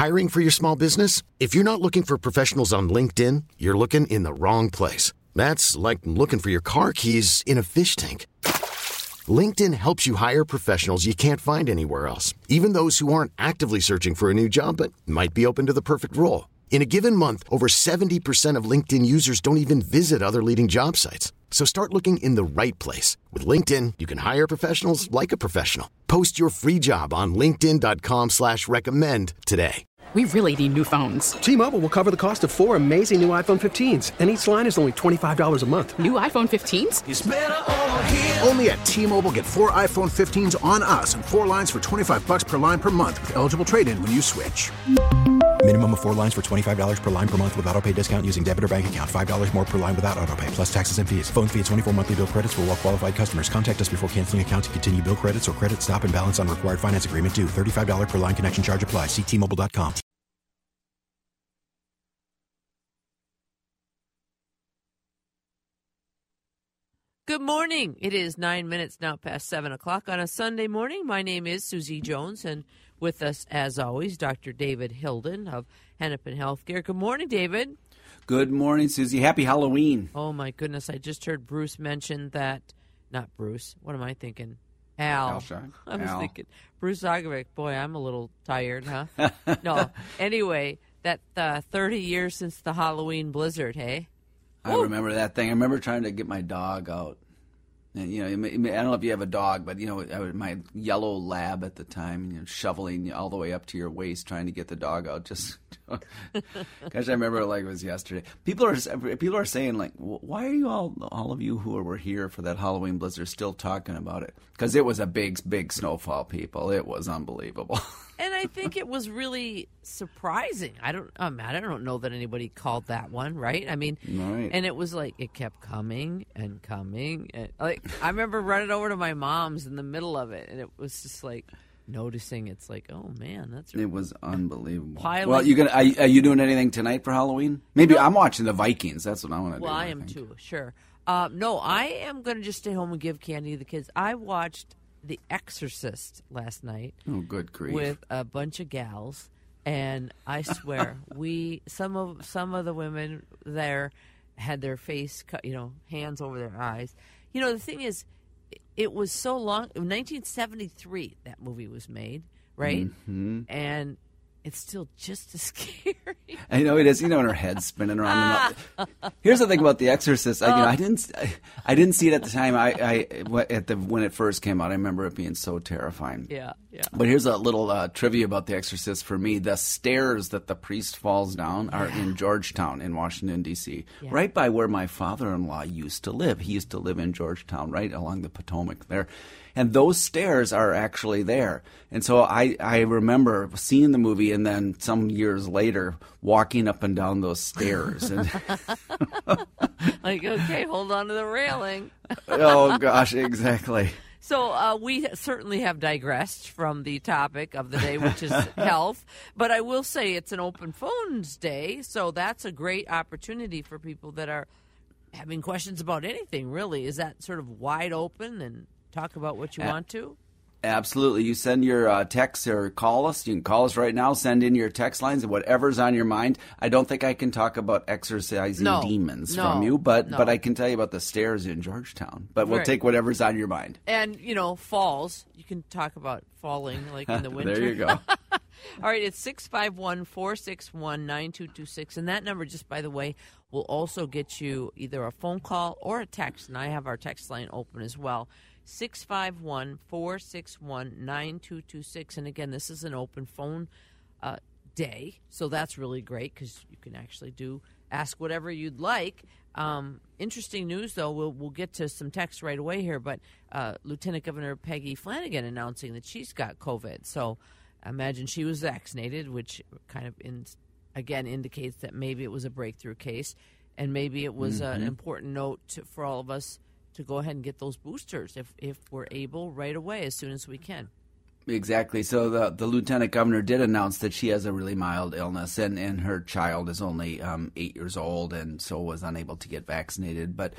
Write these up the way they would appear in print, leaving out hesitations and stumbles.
Hiring for your small business? If you're not looking for professionals on LinkedIn, you're looking in the wrong place. That's like looking for your car keys in a fish tank. LinkedIn helps you hire professionals you can't find anywhere else, even those who aren't actively searching for a new job but might be open to the perfect role. In a given month, over 70% of LinkedIn users don't even visit other leading job sites. So start looking in the right place. With LinkedIn, you can hire professionals like a professional. Post your free job on linkedin.com/recommend today. We really need new phones. T-Mobile will cover the cost of 4 amazing new iPhone 15s, and each line is only $25 a month. New iPhone 15s? It's better over here. Only at T-Mobile, get 4 iPhone 15s on us and 4 lines for $25 per line per month with eligible trade-in when you switch. Minimum of 4 lines for $25 per line per month with autopay discount using debit or bank account. $5 more per line without autopay, plus taxes and fees. Phone fee at 24 monthly bill credits for well-qualified customers. Contact us before canceling account to continue bill credits or credit stop and balance on required finance agreement due. $35 per line connection charge applies. See T-Mobile.com. Good morning. It is 9 minutes now past 7 o'clock on a Sunday morning. My name is Susie Jones, and with us, as always, Dr. David Hilden of Hennepin Healthcare. Good morning, David. Good morning, Susie. Happy Halloween. Oh, my goodness. I just heard Bruce mention that. Not Bruce. What am I thinking? Al. I was thinking Bruce Zagovic. Boy, I'm a little tired, huh? No. Anyway, that 30 years since the Halloween blizzard, hey? I remember that thing. I remember trying to get my dog out. And, I don't know if you have a dog, but, my yellow lab at the time, shoveling all the way up to your waist trying to get the dog out. Just, gosh, I remember it like it was yesterday. People are saying, like, why are you all of you who were here for that Halloween blizzard still talking about it? Because it was a big, big snowfall, people. It was unbelievable. And I think it was really surprising. I don't know that anybody called that one, right? I mean, right. And it was like it kept coming and coming. And, like, I remember running over to my mom's in the middle of it, and it was just like noticing. It's like, oh man, it was unbelievable. Piling. Well, are you doing anything tonight for Halloween? Maybe I'm watching the Vikings. That's what I want to do. Well, I am too. Sure. No, I am going to just stay home and give candy to the kids. I watched The Exorcist last night. Oh, good grief! With a bunch of gals, and I swear, some of the women there had their face cut, hands over their eyes. The thing is, it was so long. In 1973, that movie was made, right? Mm-hmm. And it's still just as scary. I know it is. When her head's spinning around. Here's the thing about The Exorcist. I didn't see it at the time. When it first came out, I remember it being so terrifying. Yeah. But here's a little trivia about The Exorcist for me. The stairs that the priest falls down are in Georgetown in Washington, D.C., right by where my father-in-law used to live. He used to live in Georgetown, right along the Potomac there. And those stairs are actually there. And so I remember seeing the movie and then some years later walking up and down those stairs. And like, okay, hold on to the railing. Oh, gosh, exactly. So we certainly have digressed from the topic of the day, which is health. But I will say it's an open phones day, so that's a great opportunity for people that are having questions about anything, really. Is that sort of wide open and talk about what you want to? Absolutely. You send your text or call us. You can call us right now. Send in your text lines and whatever's on your mind. I don't think I can talk about exorcising demons from you, but I can tell you about the stairs in Georgetown. But we'll take whatever's on your mind. And, falls. You can talk about falling like in the winter. There you go. All right, it's 651-461-9226. And that number, just by the way, will also get you either a phone call or a text. And I have our text line open as well. 651-461-9226. And again, this is an open phone day, so that's really great because you can actually ask whatever you'd like. Interesting news, though. We'll get to some text right away here, but Lieutenant Governor Peggy Flanagan announcing that she's got COVID. So I imagine she was vaccinated, which kind of again indicates that maybe it was a breakthrough case, and maybe it was an important note for all of us to go ahead and get those boosters if we're able right away as soon as we can. Exactly. So the lieutenant governor did announce that she has a really mild illness, and her child is only 8 years old, and so was unable to get vaccinated. But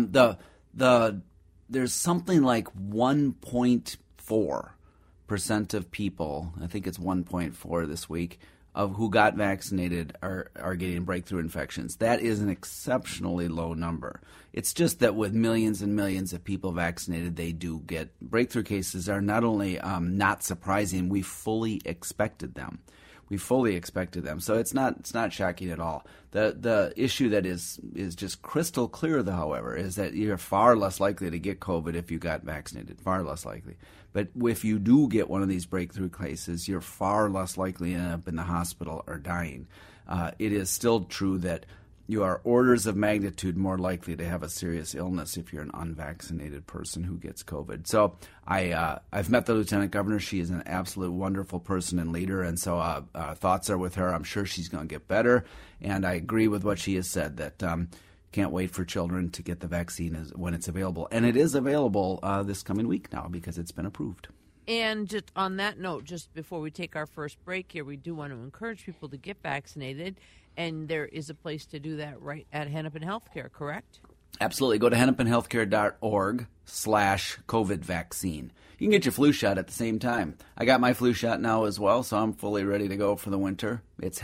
there's something like 1.4% of people, I think it's 1.4 this week, of who got vaccinated are getting breakthrough infections. That is an exceptionally low number. It's just that with millions and millions of people vaccinated, they do get breakthrough cases. Are not only not surprising, we fully expected them. So it's not shocking at all. The issue that is just crystal clear, though, however, is that you're far less likely to get COVID if you got vaccinated. Far less likely. But if you do get one of these breakthrough cases, you're far less likely to end up in the hospital or dying. It is still true that you are orders of magnitude more likely to have a serious illness if you're an unvaccinated person who gets COVID. So I've met the Lieutenant Governor. She is an absolute wonderful person and leader, and so thoughts are with her. I'm sure she's going to get better, and I agree with what she has said, that can't wait for children to get the vaccine when it's available. And it is available this coming week now because it's been approved. And just on that note, just before we take our first break here, we do want to encourage people to get vaccinated. And there is a place to do that right at Hennepin Healthcare, correct? Absolutely. Go to hennepinhealthcare.org/COVID vaccine. You can get your flu shot at the same time. I got my flu shot now as well, so I'm fully ready to go for the winter. It's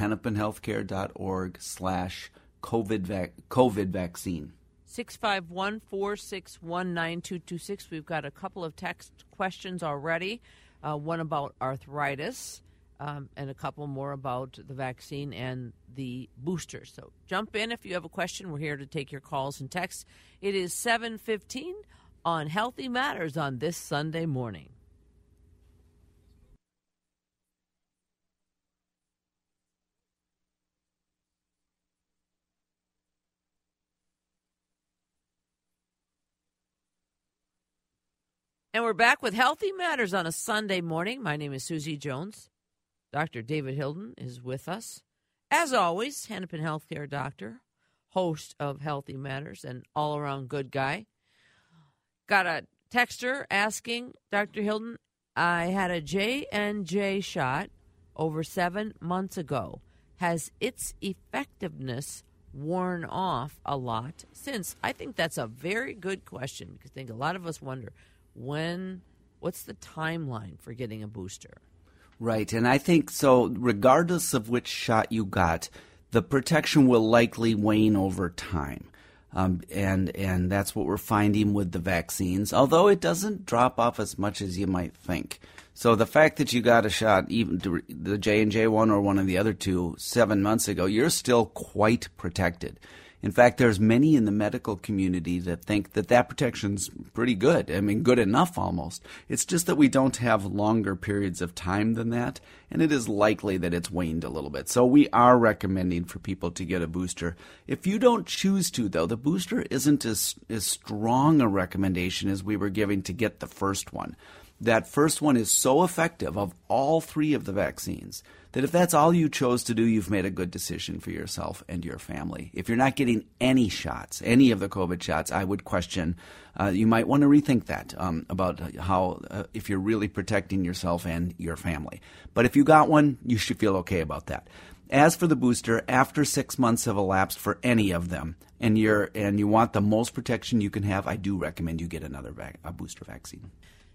hennepinhealthcare.org/COVID vaccine. 651-461-9226. We've got a couple of text questions already, one about arthritis, and a couple more about the vaccine and the booster. So jump in if you have a question. We're here to take your calls and texts. It is 7:15 on Healthy Matters on this Sunday morning. And we're back with Healthy Matters on a Sunday morning. My name is Susie Jones. Dr. David Hilden is with us. As always, Hennepin Healthcare doctor, host of Healthy Matters, and all-around good guy. Got a texter asking, Dr. Hilden, I had a J&J shot over 7 months ago. Has its effectiveness worn off a lot since? I think that's a very good question because I think a lot of us wonder, what's the timeline for getting a booster? Right, and I think so regardless of which shot you got, the protection will likely wane over time. And that's what we're finding with the vaccines, although it doesn't drop off as much as you might think. So the fact that you got a shot, even the J&J one or one of the other two 7 months ago, you're still quite protected. In fact, there's many in the medical community that think that protection's pretty good. I mean, good enough almost. It's just that we don't have longer periods of time than that, and it is likely that it's waned a little bit. So we are recommending for people to get a booster. If you don't choose to, though, the booster isn't as strong a recommendation as we were giving to get the first one. That first one is so effective of all three of the vaccines that if that's all you chose to do, you've made a good decision for yourself and your family. If you're not getting any shots, any of the COVID shots, I would question, you might want to rethink that about how, if you're really protecting yourself and your family. But if you got one, you should feel okay about that. As for the booster, after 6 months have elapsed for any of them, and you want the most protection you can have, I do recommend you get a booster vaccine.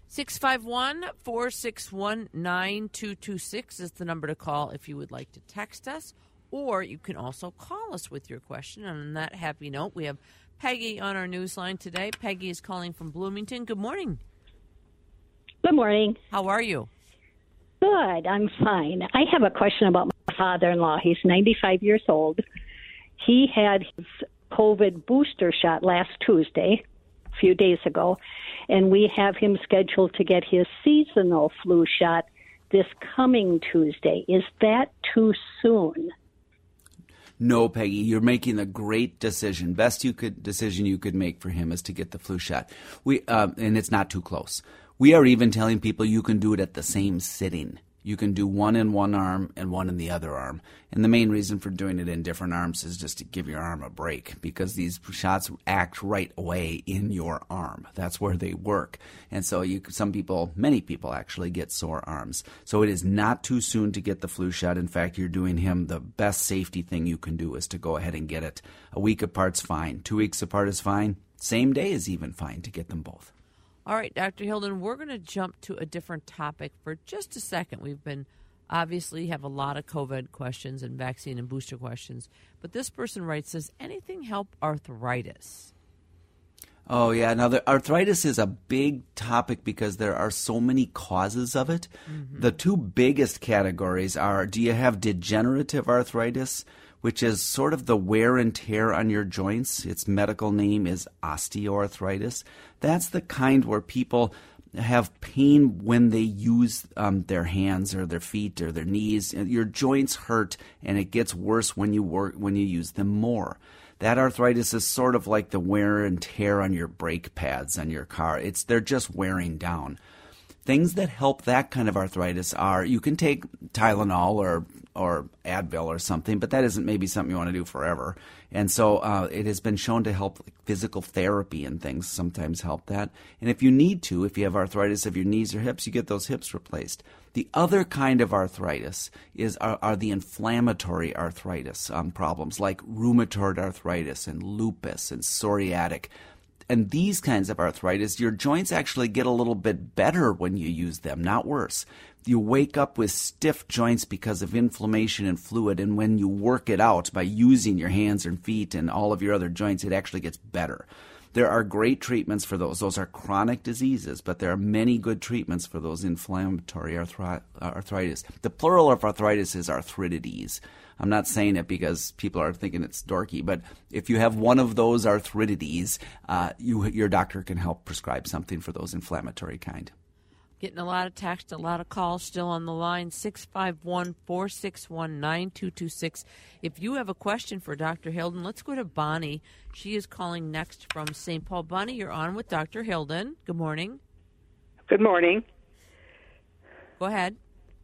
651-461-9226 is the number to call if you would like to text us, or you can also call us with your question. And on that happy note, we have Peggy on our news line today. Peggy is calling from Bloomington. Good morning. Good morning. How are you? Good. I'm fine. I have a question about my father-in-law. He's 95 years old. He had his COVID booster shot last Tuesday, a few days ago, and we have him scheduled to get his seasonal flu shot this coming Tuesday. Is that too soon? No, Peggy, you're making a great decision. Best decision you could make for him is to get the flu shot. And it's not too close. We are even telling people you can do it at the same sitting. You can do one in one arm and one in the other arm. And the main reason for doing it in different arms is just to give your arm a break, because these shots act right away in your arm. That's where they work. And so many people actually get sore arms. So it is not too soon to get the flu shot. In fact, you're doing him the best safety thing you can do is to go ahead and get it. A week apart's fine. 2 weeks apart is fine. Same day is even fine to get them both. All right, Dr. Hilden, we're going to jump to a different topic for just a second. We've been Obviously, you have a lot of COVID questions and vaccine and booster questions. But this person writes, does anything help arthritis? Oh, yeah. Now, the arthritis is a big topic because there are so many causes of it. Mm-hmm. The two biggest categories are, do you have degenerative arthritis, which is sort of the wear and tear on your joints? Its medical name is osteoarthritis. That's the kind where people have pain when they use their hands or their feet or their knees. Your joints hurt, and it gets worse when you use them more. That arthritis is sort of like the wear and tear on your brake pads on your car. They're just wearing down. Things that help that kind of arthritis are, you can take Tylenol or Advil or something, but that isn't maybe something you want to do forever. And so it has been shown to help. Physical therapy and things sometimes help that. And if you need to, if you have arthritis of your knees or hips, you get those hips replaced. The other kind of arthritis are the inflammatory arthritis problems like rheumatoid arthritis and lupus and psoriatic. And these kinds of arthritis, your joints actually get a little bit better when you use them, not worse. You wake up with stiff joints because of inflammation and fluid, and when you work it out by using your hands and feet and all of your other joints, it actually gets better. There are great treatments for those. Those are chronic diseases, but there are many good treatments for those inflammatory arthritis. The plural of arthritis is arthritides. I'm not saying it because people are thinking it's dorky, but if you have one of those arthritides, your doctor can help prescribe something for those inflammatory kind. Getting a lot of text, a lot of calls still on the line, 651-461-9226. If you have a question for Dr. Hilden, let's go to Bonnie. She is calling next from St. Paul. Bonnie, you're on with Dr. Hilden. Good morning. Good morning. Go ahead.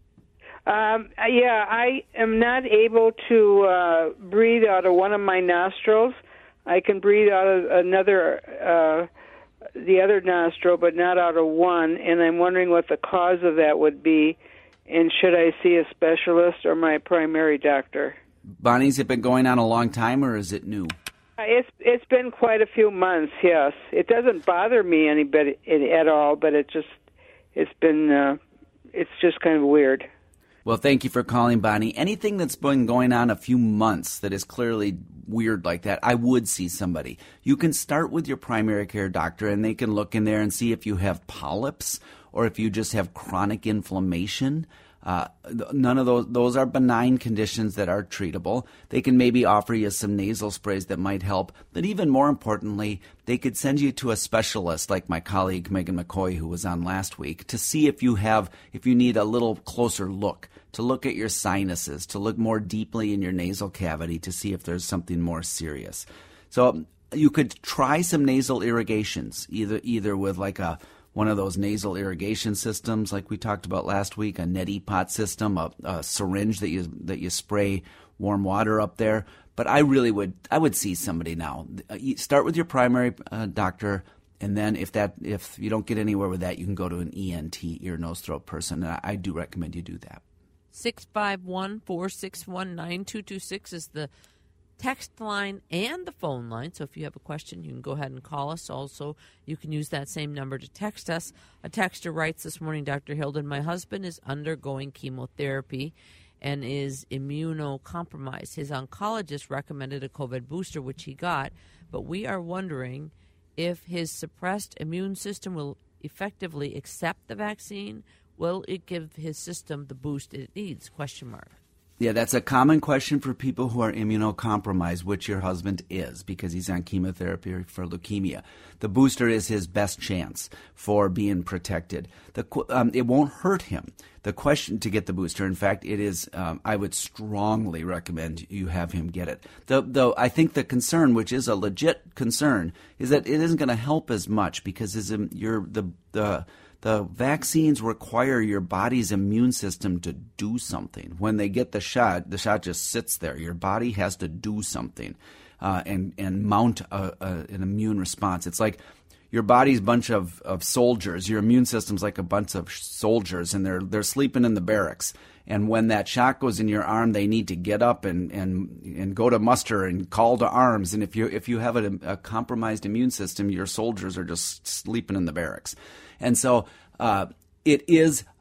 I am not able to breathe out of one of my nostrils. I can breathe out of the other nostril, but not out of one, and I'm wondering what the cause of that would be, and should I see a specialist or my primary doctor? Bonnie, has it been going on a long time, or is it new? It's been quite a few months, yes. It doesn't bother me at all, but it's just kind of weird. Well, thank you for calling, Bonnie. Anything that's been going on a few months that is clearly weird like that, I would see somebody. You can start with your primary care doctor, and they can look in there and see if you have polyps or if you just have chronic inflammation. None of those are benign conditions that are treatable. They can maybe offer you some nasal sprays that might help. But even more importantly, they could send you to a specialist like my colleague Megan McCoy, who was on last week, to see if you need a little closer look, to look at your sinuses, to look more deeply in your nasal cavity to see if there's something more serious. So you could try some nasal irrigations, either with like one of those nasal irrigation systems like we talked about last week, a neti pot system, a syringe that you spray warm water up there. But I would see somebody now. Start with your primary doctor, and then if you don't get anywhere with that, you can go to an ENT, ear, nose, throat person. And I do recommend you do that. 651-461-9226 is the text line and the phone line. So if you have a question, you can go ahead and call us. Also, you can use that same number to text us. A texter writes this morning, Dr. Hilden, my husband is undergoing chemotherapy and is immunocompromised. His oncologist recommended a COVID booster, which he got, but we are wondering if his suppressed immune system will effectively accept the vaccine. Will it give his system the boost it needs? ? Yeah, that's a common question for people who are immunocompromised, which your husband is, because he's on chemotherapy for leukemia. The booster is his best chance for being protected. It won't hurt him. The question to get the booster, in fact, it is. I would strongly recommend you have him get it. Though I think the concern, which is a legit concern, is that it isn't going to help as much because the vaccines require your body's immune system to do something. When they get the shot just sits there. Your body has to do something and mount an immune response. It's like your body's a bunch of soldiers. Your immune system's like a bunch of soldiers, and they're sleeping in the barracks. And when that shot goes in your arm, they need to get up and go to muster and call to arms. And if you have a compromised immune system, your soldiers are just sleeping in the barracks. And so it is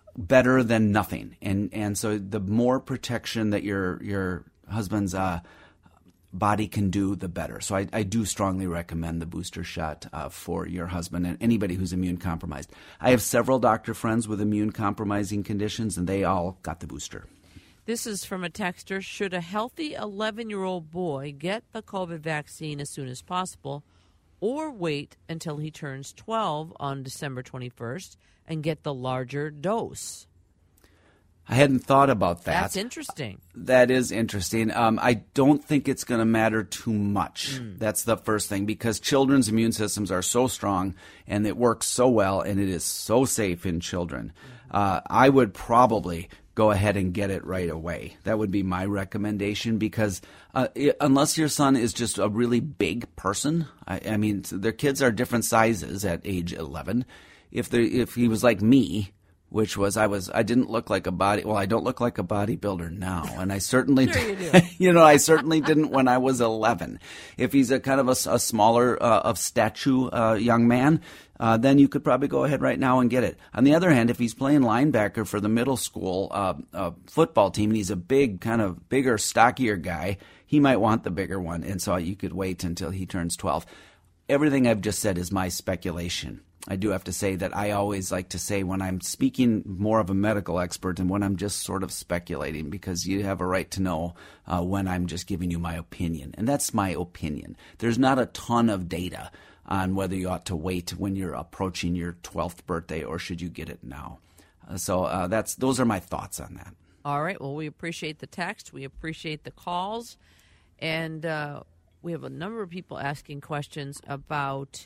better than nothing. And so the more protection that your husband's body can do, the better. So I do strongly recommend the booster shot for your husband and anybody who's immune compromised. I have several doctor friends with immune compromising conditions, and they all got the booster. This is from a texter. Should a healthy 11-year-old boy get the COVID vaccine as soon as possible, or wait until he turns 12 on December 21st and get the larger dose? I hadn't thought about that. That's interesting. That is interesting. I don't think it's going to matter too much. That's the first thing, because children's immune systems are so strong and it works so well and it is so safe in children. I would probably go ahead and get it right away. That would be my recommendation, because unless your son is just a really big person, I mean, their kids are different sizes at age 11. If he was like me, which was I didn't look like a body. Well, I don't look like a bodybuilder now, and I certainly, I certainly didn't when I was 11. If he's a kind of a smaller of stature young man, then you could probably go ahead right now and get it. On the other hand, if he's playing linebacker for the middle school football team and he's a big, kind of bigger, stockier guy, he might want the bigger one, and so you could wait until he turns 12. Everything I've just said is my speculation. I do have to say that I always like to say when I'm speaking more of a medical expert and when I'm just sort of speculating, because you have a right to know when I'm just giving you my opinion. And that's my opinion. There's not a ton of data on whether you ought to wait when you're approaching your 12th birthday or should you get it now. So those are my thoughts on that. All right. Well, we appreciate the text. We appreciate the calls. And we have a number of people asking questions about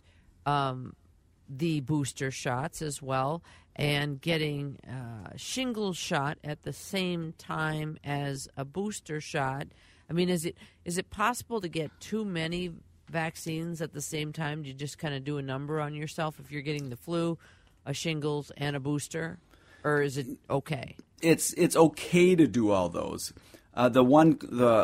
the booster shots as well, and getting shingles shot at the same time as a booster shot. I mean, is it possible to get too many vaccines at the same time? Do you just kind of do a number on yourself if you're getting the flu, a shingles, and a booster? Or is it okay? It's okay to do all those. I would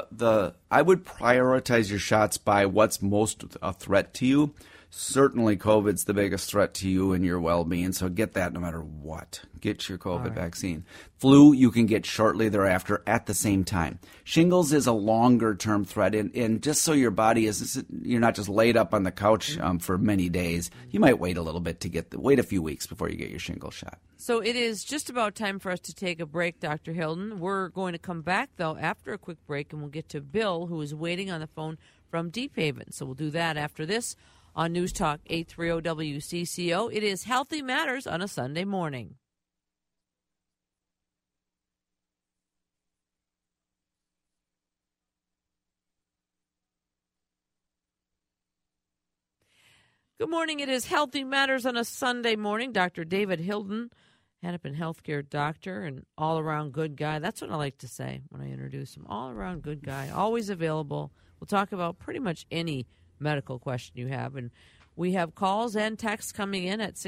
prioritize your shots by what's most a threat to you. Certainly COVID's the biggest threat to you and your well-being, so get that no matter what. Get your COVID vaccine. Flu, you can get shortly thereafter at the same time. Shingles is a longer-term threat, and just so your body you're not just laid up on the couch for many days, you might wait a little bit wait a few weeks before you get your shingles shot. So it is just about time for us to take a break, Dr. Hilden. We're going to come back, though, after a quick break, and we'll get to Bill, who is waiting on the phone from Deep Haven. So we'll do that after this on News Talk 830 WCCO. It is Healthy Matters on a Sunday morning. Good morning. It is Healthy Matters on a Sunday morning. Dr. David Hilden, Hennepin Healthcare doctor and all-around good guy. That's what I like to say when I introduce him. All-around good guy, always available. We'll talk about pretty much any medical question you have. And we have calls and texts coming in at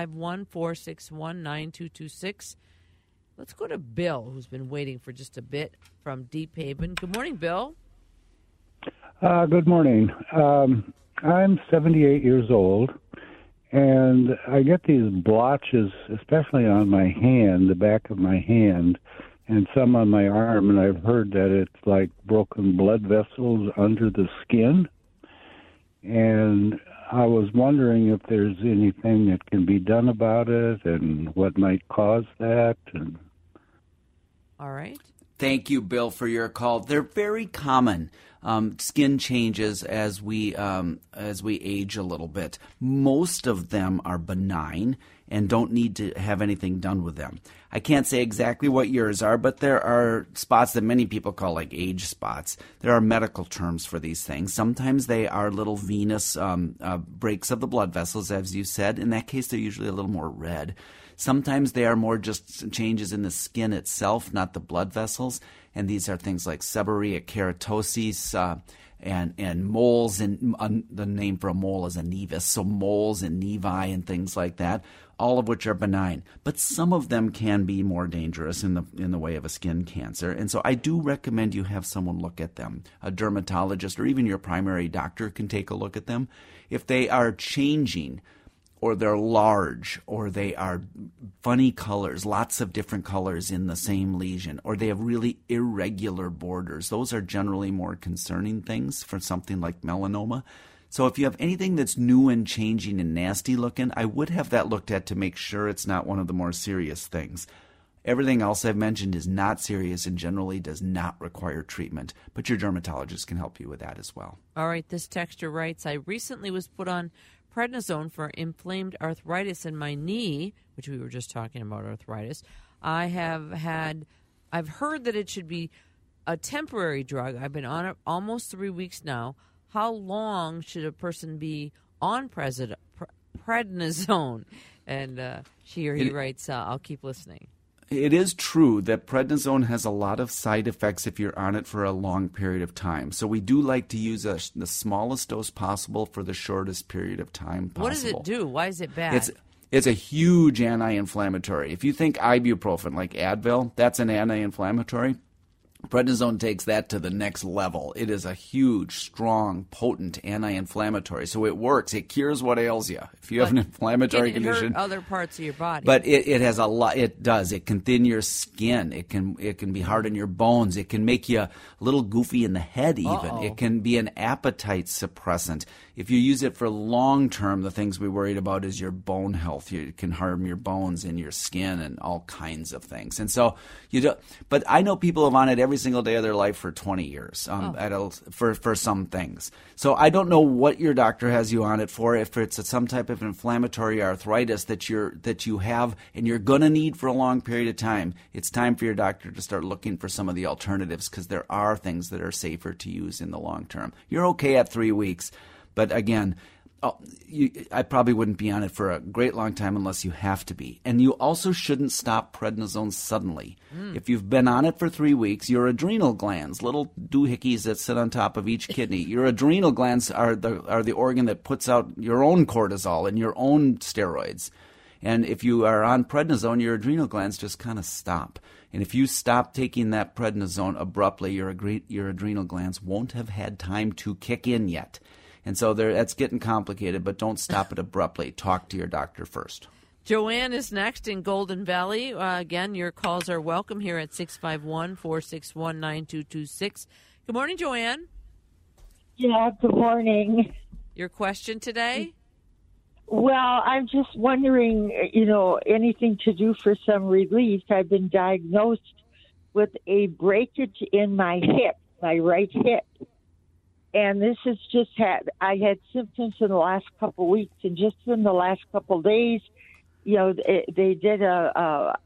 651-461-9226. Let's go to Bill, who's been waiting for just a bit from Deep Haven. Good morning, Bill. Good morning. I'm 78 years old, and I get these blotches, especially on my hand, the back of my hand, and some on my arm, and I've heard that it's like broken blood vessels under the skin. And I was wondering if there's anything that can be done about it and what might cause that. All right. Thank you, Bill, for your call. They're very common skin changes as we age a little bit. Most of them are benign and don't need to have anything done with them. I can't say exactly what yours are, but there are spots that many people call like age spots. There are medical terms for these things. Sometimes they are little venous breaks of the blood vessels, as you said. In that case, they're usually a little more red. Sometimes they are more just changes in the skin itself, not the blood vessels. And these are things like seborrheic keratosis and moles. And the name for a mole is a nevus, so moles and nevi and things like that, all of which are benign. But some of them can be more dangerous in the way of a skin cancer. And so I do recommend you have someone look at them. A dermatologist or even your primary doctor can take a look at them. If they are changing or they're large, or they are funny colors, lots of different colors in the same lesion, or they have really irregular borders. Those are generally more concerning things for something like melanoma. So if you have anything that's new and changing and nasty looking, I would have that looked at to make sure it's not one of the more serious things. Everything else I've mentioned is not serious and generally does not require treatment, but your dermatologist can help you with that as well. All right, this texter writes, I recently was put on prednisone for inflamed arthritis in my knee, which we were just talking about arthritis. I've heard that it should be a temporary drug. I've been on it almost 3 weeks now. How long should a person be on prednisone? And he writes, I'll keep listening. It is true that prednisone has a lot of side effects if you're on it for a long period of time. So we do like to use the smallest dose possible for the shortest period of time possible. What does it do? Why is it bad? It's a huge anti-inflammatory. If you think ibuprofen, like Advil, that's an anti-inflammatory. Prednisone takes that to the next level. It is a huge, strong, potent anti-inflammatory. So it works. It cures what ails you. If you have an inflammatory condition, hurt other parts of your body. But it has a lot. It does. It can thin your skin. It can be hard on your bones. It can make you a little goofy in the head. Even it can be an appetite suppressant. If you use it for long term, the things we worried about is your bone health. It can harm your bones and your skin and all kinds of things. And so but I know people have on it every single day of their life for 20 years for some things. So I don't know what your doctor has you on it for. If it's some type of inflammatory arthritis that you have and you're going to need for a long period of time, it's time for your doctor to start looking for some of the alternatives, because there are things that are safer to use in the long term. You're okay at 3 weeks. But again, I probably wouldn't be on it for a great long time unless you have to be. And you also shouldn't stop prednisone suddenly. If you've been on it for 3 weeks, your adrenal glands, little doohickeys that sit on top of each kidney, your adrenal glands are the organ that puts out your own cortisol and your own steroids. And if you are on prednisone, your adrenal glands just kind of stop. And if you stop taking that prednisone abruptly, your adrenal glands won't have had time to kick in yet. And so that's getting complicated, but don't stop it abruptly. Talk to your doctor first. Joanne is next in Golden Valley. Again, your calls are welcome here at 651-461-9226. Good morning, Joanne. Yeah, good morning. Your question today? Well, I'm just wondering, anything to do for some relief. I've been diagnosed with a breakage in my hip, my right hip. And this has I had symptoms in the last couple of weeks, and just in the last couple of days, they did the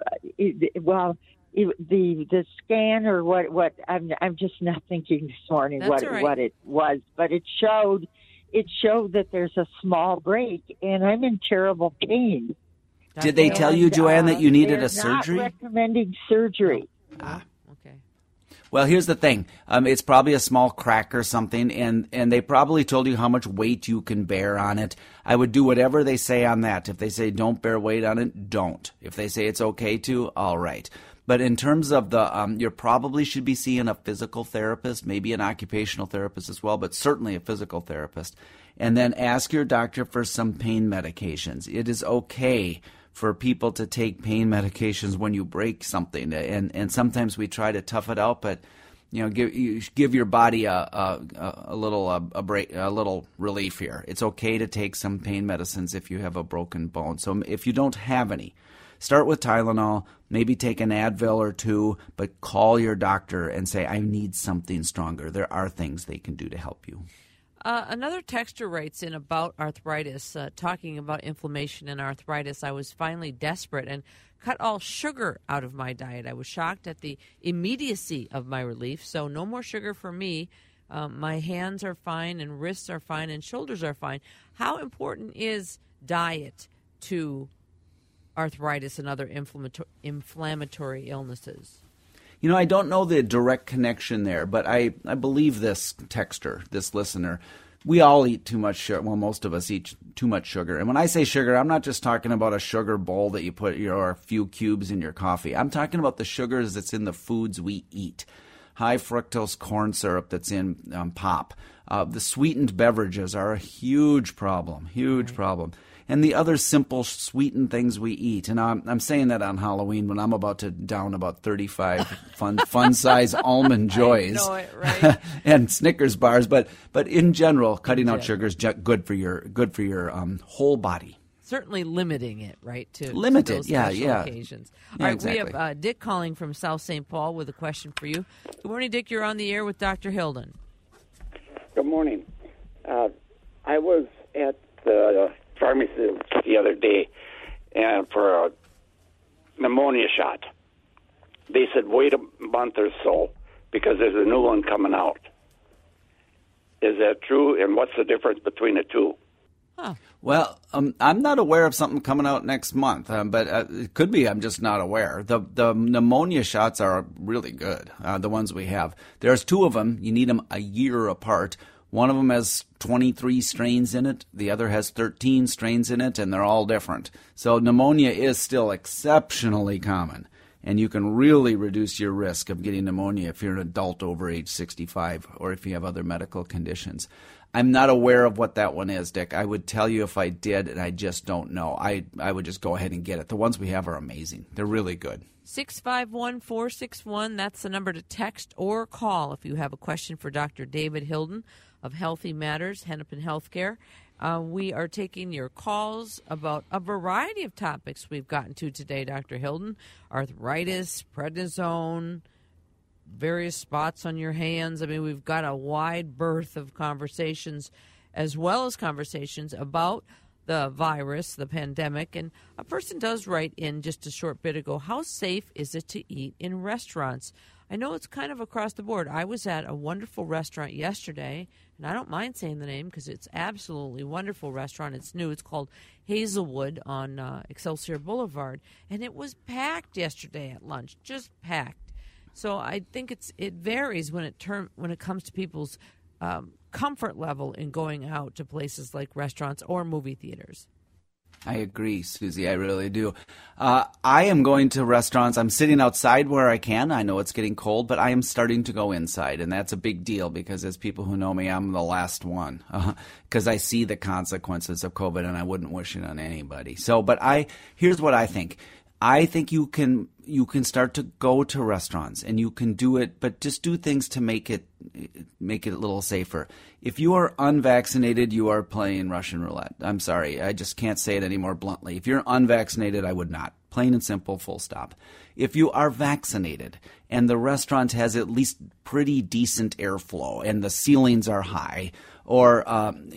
scan or what. I'm just not thinking this morning what it was, but it showed that there's a small break, and I'm in terrible pain. Did they tell you, Joanne, that you needed a surgery? Not recommending surgery. Okay. Well, here's the thing. It's probably a small crack or something, and they probably told you how much weight you can bear on it. I would do whatever they say on that. If they say don't bear weight on it, don't. If they say it's okay to, all right. But in terms of you probably should be seeing a physical therapist, maybe an occupational therapist as well, but certainly a physical therapist. And then ask your doctor for some pain medications. It is okay for people to take pain medications when you break something, and sometimes we try to tough it out, but give your body a little relief here. It's okay to take some pain medicines if you have a broken bone. So if you don't have any, start with Tylenol, maybe take an Advil or two, but call your doctor and say, I need something stronger. There are things they can do to help you. Another texter writes in about arthritis, talking about inflammation and arthritis. I was finally desperate and cut all sugar out of my diet. I was shocked at the immediacy of my relief, so no more sugar for me. My hands are fine and wrists are fine and shoulders are fine. How important is diet to arthritis and other inflammatory illnesses? I don't know the direct connection there, but I believe this texter, this listener, we all eat too much sugar. Well, most of us eat too much sugar. And when I say sugar, I'm not just talking about a sugar bowl that you put a few cubes in your coffee. I'm talking about the sugars that's in the foods we eat. High fructose corn syrup that's in pop. The sweetened beverages are a huge problem, problem. and the other simple sweetened things we eat. And I'm saying that on Halloween when I'm about to down about 35 fun size Almond Joys I know it, right? and Snickers bars. But in general, cutting out sugar is good for your whole body. Certainly limiting it, right? To Limited, those yeah, special yeah. occasions. Yeah, All right, exactly. we have Dick calling from South St. Paul with a question for you. Good morning, Dick. You're on the air with Dr. Hilden. Good morning. I was at the pharmacy the other day and for a pneumonia shot. They said wait a month or so because there's a new one coming out. Is that true? And what's the difference between the two? Well, I'm not aware of something coming out next month, but it could be I'm just not aware. The pneumonia shots are really good, the ones we have. There's two of them. You need them a year apart. One of them has 23 strains in it. The other has 13 strains in it, and they're all different. So pneumonia is still exceptionally common, and you can really reduce your risk of getting pneumonia if you're an adult over age 65 or if you have other medical conditions. I'm not aware of what that one is, Dick. I would tell you if I did, and I just don't know. I would just go ahead and get it. The ones we have are amazing. They're really good. 651-461, that's the number to text or call if you have a question for Dr. David Hilden of Healthy Matters, Hennepin Healthcare. We are taking your calls about a variety of topics we've gotten to today, Dr. Hilden. Arthritis, prednisone, various spots on your hands. I mean, we've got a wide berth of conversations as well as conversations about the virus, the pandemic. And a person does write in just a short bit ago, how safe is it to eat in restaurants? I know it's kind of across the board. I was at a wonderful restaurant yesterday, and I don't mind saying the name because it's absolutely wonderful restaurant. It's new. It's called Hazelwood on Excelsior Boulevard, and it was packed yesterday at lunch, just packed. So I think it varies when it comes to people's comfort level in going out to places like restaurants or movie theaters. I agree, Susie. I really do. I am going to restaurants. I'm sitting outside where I can. I know it's getting cold, but I am starting to go inside, and that's a big deal because as people who know me, I'm the last one because I see the consequences of COVID, and I wouldn't wish it on anybody. So, but here's what I think. I think you can start to go to restaurants and you can do it, but just do things to make it a little safer. If you are unvaccinated, you are playing Russian roulette. I'm sorry. I just can't say it any more bluntly. If you're unvaccinated, I would not. Plain and simple, full stop. If you are vaccinated and the restaurant has at least pretty decent airflow and the ceilings are high, or and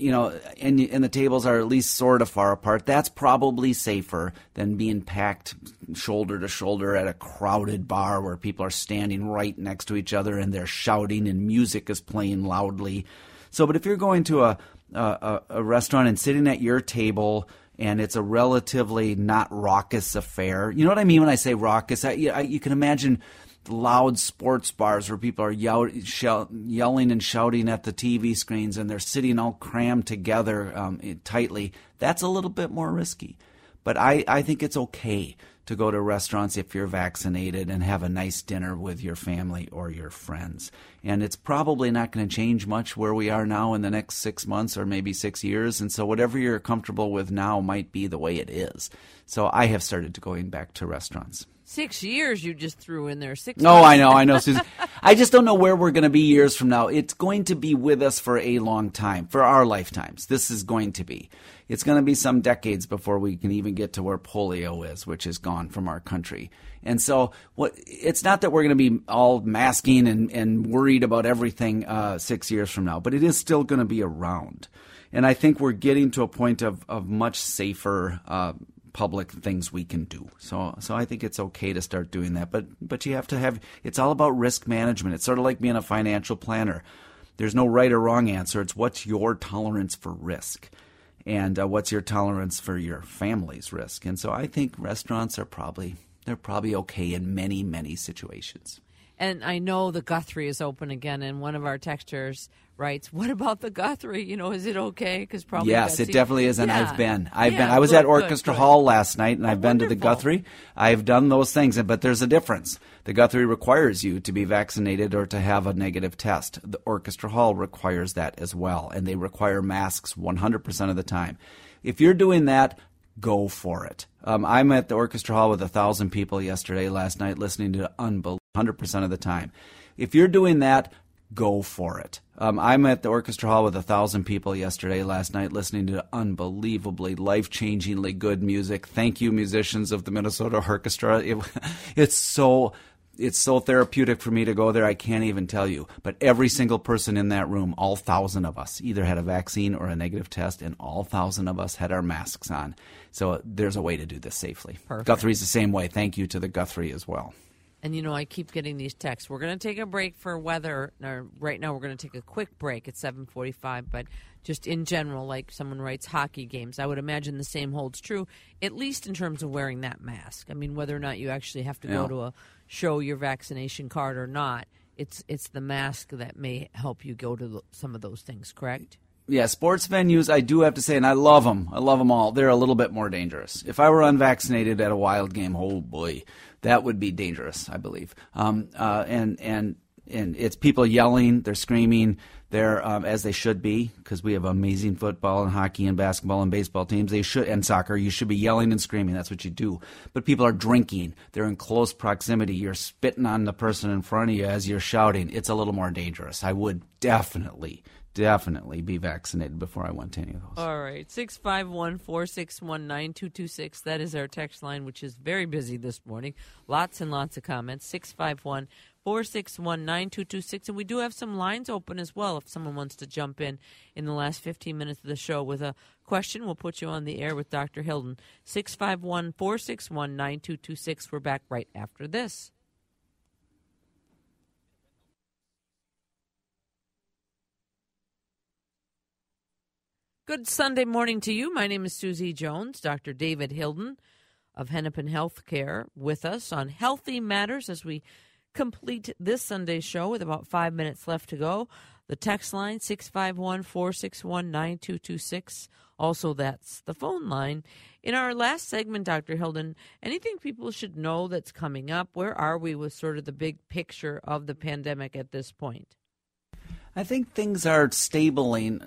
the tables are at least sort of far apart, that's probably safer than being packed shoulder to shoulder at a crowded bar where people are standing right next to each other and they're shouting and music is playing loudly. So, but if you're going to a restaurant and sitting at your table and it's a relatively not raucous affair, you know what I mean when I say raucous? You can imagine loud sports bars where people are yelling and shouting at the TV screens and they're sitting all crammed together tightly. That's a little bit more risky. But I think it's okay to go to restaurants if you're vaccinated and have a nice dinner with your family or your friends. And it's probably not going to change much where we are now in the next 6 months or maybe 6 years. And so whatever you're comfortable with now might be the way it is. So I have started going back to restaurants. 6 years you just threw in there. 6 No, I know, Susan. I just don't know where we're going to be years from now. It's going to be with us for a long time, for our lifetimes. This is going to be. It's going to be some decades before we can even get to where polio is, which is gone from our country. And so it's not that we're going to be all masking and worried about everything 6 years from now, but it is still going to be around. And I think we're getting to a point of much safer public things we can do. So I think it's okay to start doing that. But you have to have, it's all about risk management. It's sort of like being a financial planner. There's no right or wrong answer. It's what's your tolerance for risk and what's your tolerance for your family's risk. And so I think restaurants are probably okay in many, many situations. And I know the Guthrie is open again, and one of our texters writes, "What about the Guthrie? Is it okay?" Because probably yes, it definitely is, and yeah. I've been. I was at Orchestra Hall last night, and I've been to the Guthrie. I've done those things, but there's a difference. The Guthrie requires you to be vaccinated or to have a negative test. The Orchestra Hall requires that as well, and they require masks 100% of the time. if you're doing that, go for it. I'm at the Orchestra Hall with 1,000 people last night, listening to 100% of the time. If you're doing that, go for it. I'm at the Orchestra Hall with 1,000 people last night, listening to unbelievably, life-changingly good music. Thank you, musicians of the Minnesota Orchestra. It's so therapeutic for me to go there, I can't even tell you. But every single person in that room, all 1,000 of us, either had a vaccine or a negative test, and all 1,000 of us had our masks on. So there's a way to do this safely. Perfect. Guthrie's the same way. Thank you to the Guthrie as well. And, I keep getting these texts. We're going to take a break for weather. Right now, we're going to take a quick break at 7:45. But just in general, like someone writes hockey games, I would imagine the same holds true, at least in terms of wearing that mask. I mean, whether or not you actually have to go to show your vaccination card or not, it's the mask that may help you go to some of those things, correct? Yeah, sports venues, I do have to say, and I love them. I love them all. They're a little bit more dangerous. If I were unvaccinated at a Wild game, oh boy, that would be dangerous, I believe. And it's people yelling, they're screaming, they're as they should be, because we have amazing football and hockey and basketball and baseball teams. They should, and soccer. You should be yelling and screaming. That's what you do. But people are drinking. They're in close proximity. You're spitting on the person in front of you as you're shouting. It's a little more dangerous. I would definitely be vaccinated before I went to any of those. All right. 651-461-9226. That is our text line, which is very busy this morning. Lots and lots of comments. 651-461-9226. And we do have some lines open as well. If someone wants to jump in the last 15 minutes of the show with a question, we'll put you on the air with Dr. Hilden. 651-461-9226. We're back right after this. Good Sunday morning to you. My name is Susie Jones. Dr. David Hilden of Hennepin Healthcare with us on Healthy Matters as we complete this Sunday show with about 5 minutes left to go. The text line, 651-461-9226. Also, that's the phone line. In our last segment, Dr. Hilden, anything people should know that's coming up? Where are we with sort of the big picture of the pandemic at this point? I think things are stabilizing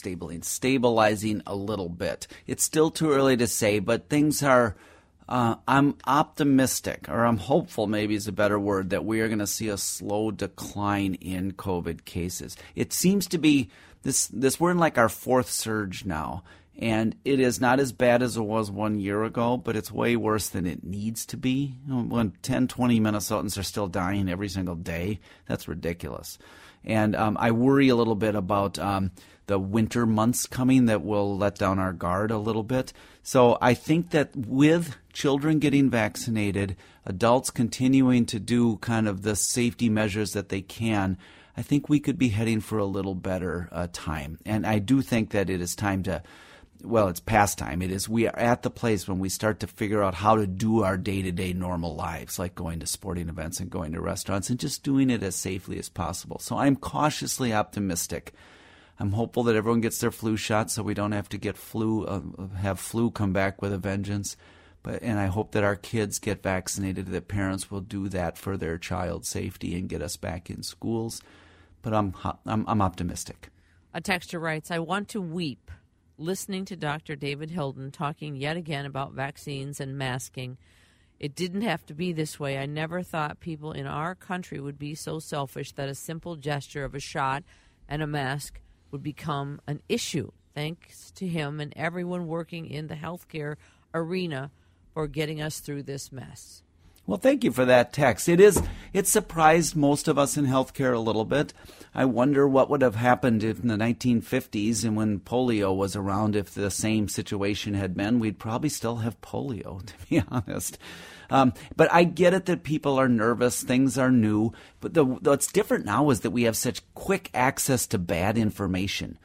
a little bit. It's still too early to say, but things are, I'm optimistic, or I'm hopeful maybe is a better word, that we are going to see a slow decline in COVID cases. It seems to be, we're in like our fourth surge now, and it is not as bad as it was 1 year ago, but it's way worse than it needs to be. When 10, 20 Minnesotans are still dying every single day, that's ridiculous. And I worry a little bit about the winter months coming that will let down our guard a little bit. So I think that with children getting vaccinated, adults continuing to do kind of the safety measures that they can, I think we could be heading for a little better time. And I do think that it is time to, well, it's past time. We are at the place when we start to figure out how to do our day-to-day normal lives, like going to sporting events and going to restaurants and just doing it as safely as possible. So I'm cautiously optimistic. I'm hopeful that everyone gets their flu shot so we don't have to get have flu come back with a vengeance. And I hope that our kids get vaccinated, that parents will do that for their child's safety and get us back in schools. But I'm optimistic. A texter writes, I want to weep listening to Dr. David Hilden talking yet again about vaccines and masking. It didn't have to be this way. I never thought people in our country would be so selfish that a simple gesture of a shot and a mask would become an issue. Thanks to him and everyone working in the healthcare arena for getting us through this mess. Well, thank you for that text. It surprised most of us in healthcare a little bit. I wonder what would have happened in the 1950s and when polio was around. If the same situation had been, we'd probably still have polio, to be honest. But I get it that people are nervous. Things are new. But what's different now is that we have such quick access to bad information.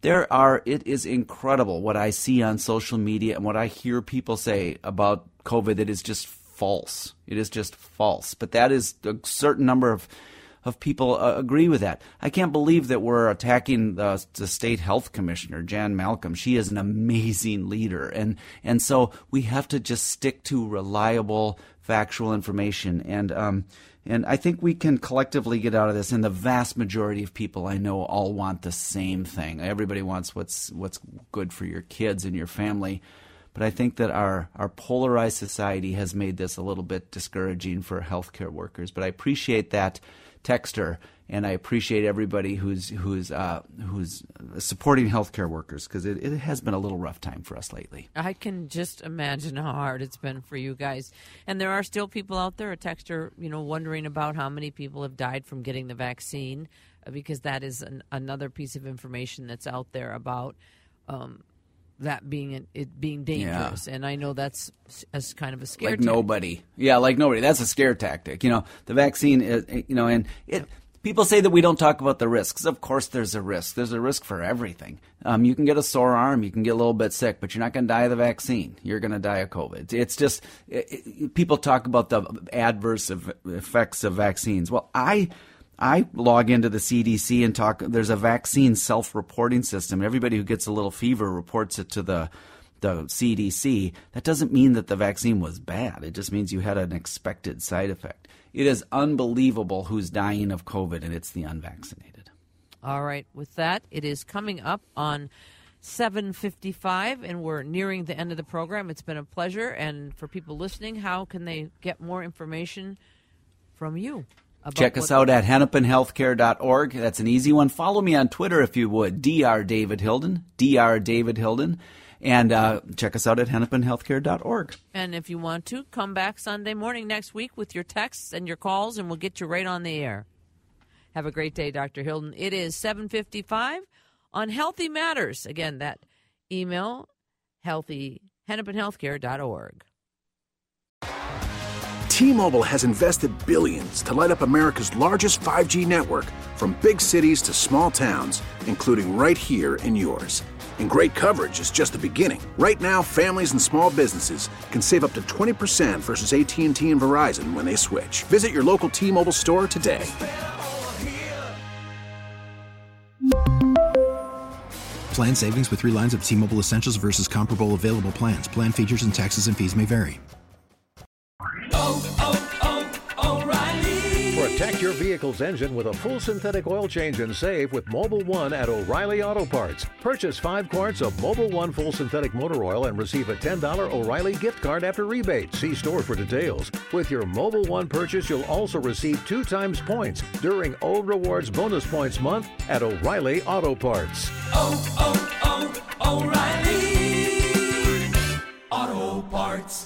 It is incredible what I see on social media and what I hear people say about COVID that is just false. It is just false. But that is a certain number of people agree with that. I can't believe that we're attacking the state health commissioner, Jan Malcolm. She is an amazing leader. And so we have to just stick to reliable, factual information. And And I think we can collectively get out of this, and the vast majority of people I know all want the same thing. Everybody wants what's good for your kids and your family. But I think that our polarized society has made this a little bit discouraging for healthcare workers. But I appreciate that texter, and I appreciate everybody who's supporting healthcare workers, because it has been a little rough time for us lately. I can just imagine how hard it's been for you guys. And there are still people out there, a texter, wondering about how many people have died from getting the vaccine, because that is another piece of information that's out there about that being dangerous. Yeah. And I know that's as kind of a scare tactic. Nobody. Yeah, like nobody. That's a scare tactic. The vaccine is, and it. People say that we don't talk about the risks. Of course there's a risk. There's a risk for everything. You can get a sore arm, you can get a little bit sick, but you're not going to die of the vaccine. You're going to die of COVID. It's just, people talk about the adverse effects of vaccines. Well, I log into the CDC and talk. There's a vaccine self-reporting system. Everybody who gets a little fever reports it to the CDC. That doesn't mean that the vaccine was bad. It just means you had an expected side effect. It is unbelievable who's dying of COVID, and it's the unvaccinated. All right. With that, it is coming up on 7:55, and we're nearing the end of the program. It's been a pleasure. And for people listening, how can they get more information from you? Check us out at hennepinhealthcare.org. That's an easy one. Follow me on Twitter if you would, Dr. David Hilden, Dr. David Hilden. And check us out at hennepinhealthcare.org. And if you want to, come back Sunday morning next week with your texts and your calls, and we'll get you right on the air. Have a great day, Dr. Hilden. It is 7:55 on Healthy Matters. Again, that email, hennepinhealthcare.org. T-Mobile has invested billions to light up America's largest 5G network, from big cities to small towns, including right here in yours. And great coverage is just the beginning. Right now, families and small businesses can save up to 20% versus AT&T and Verizon when they switch. Visit your local T-Mobile store today. Plan savings with 3 lines of T-Mobile Essentials versus comparable available plans. Plan features and taxes and fees may vary. Protect your vehicle's engine with a full synthetic oil change and save with Mobil 1 at O'Reilly Auto Parts. Purchase 5 quarts of Mobil 1 full synthetic motor oil and receive a $10 O'Reilly gift card after rebate. See store for details. With your Mobil 1 purchase, you'll also receive 2 times points during O Rewards Bonus Points Month at O'Reilly Auto Parts. O'Reilly Auto Parts.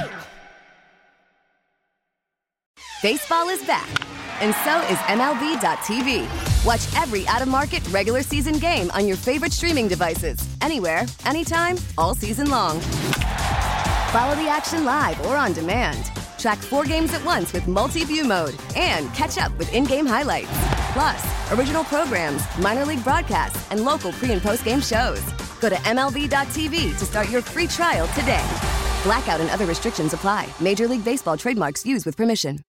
Baseball is back, and so is MLB.tv. Watch every out-of-market regular season game on your favorite streaming devices, anywhere, anytime, all season long. Follow the action live or on demand. Track 4 games at once with multi-view mode and catch up with in-game highlights. Plus, original programs, minor league broadcasts, and local pre- and post-game shows. Go to MLB.tv to start your free trial today. Blackout and other restrictions apply. Major League Baseball trademarks used with permission.